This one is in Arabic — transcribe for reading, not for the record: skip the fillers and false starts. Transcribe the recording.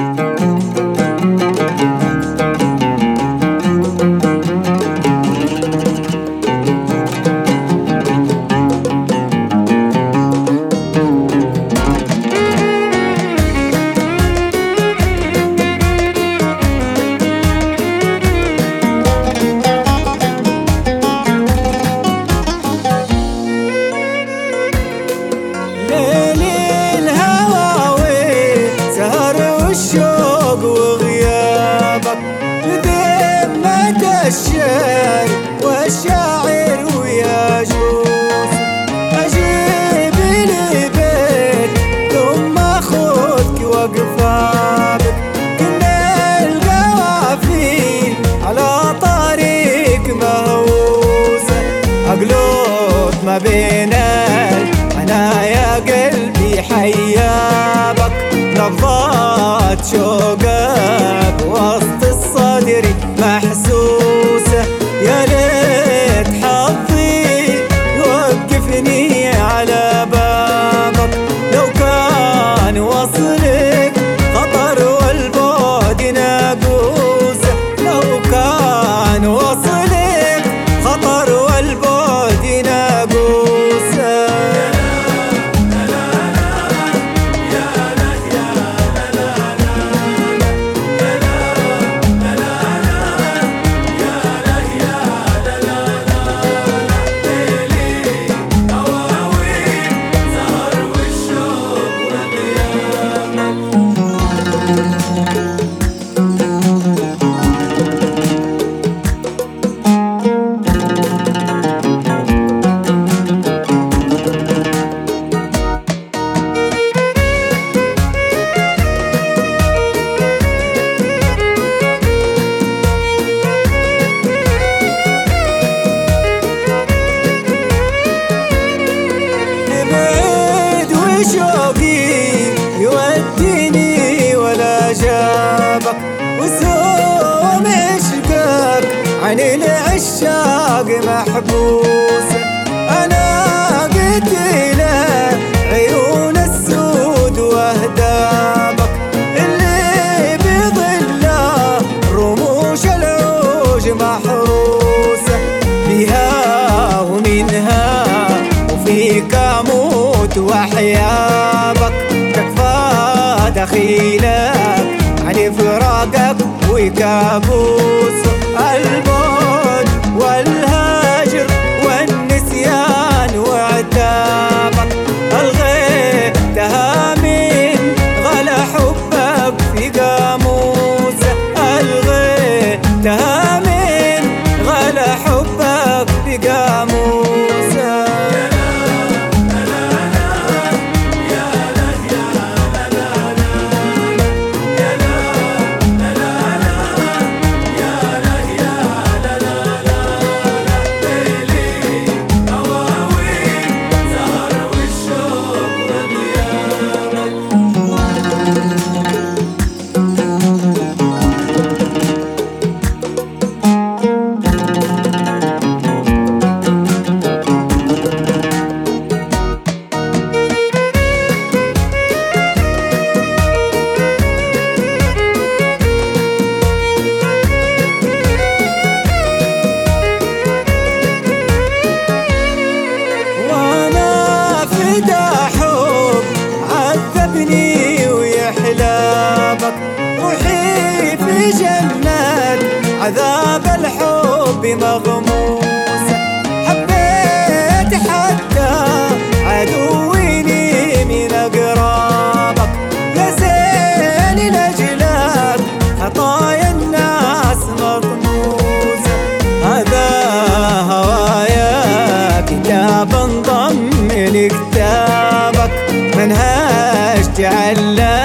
الشوق وغيابك بذمة الشعر والشاعر ويجوز أجيب لي بيت ثم أخذك وقفابك كنا القوافي على طريق مهووسة أقلوط ما بين أنا يا قلبي حيابك نبضات شوقك وسط الصدر محسوسة يا ليت حظي يوقفني على بابك لو كان وصلك خطر والبعد ناقوسة لو كان وصلك خطر والبعد ناقوسة شوقي يوديني ولا جابك وسوم عشقك عن العشاق محبوسة أنا قلت له عيون السود واهدابك اللي بظله رموش العوج محروسة فيها ومنها وفيك أموت وحيابك تكفى دخيلك عن فراقك وكابوس البعد والهجر والنسيان وعتابك الغيتها من غلا حبك في قاموسه الغيتها من غلا حبك في قاموسه حب عذبني ويحلابك روحي في جنة عذاب الحب مغموسة حبيت حتى عدويني من أقرابك يا زين لأجلك خطايا الناس مطموسة هذا هوايا كتاب انضم لكتابك منهاج تعلم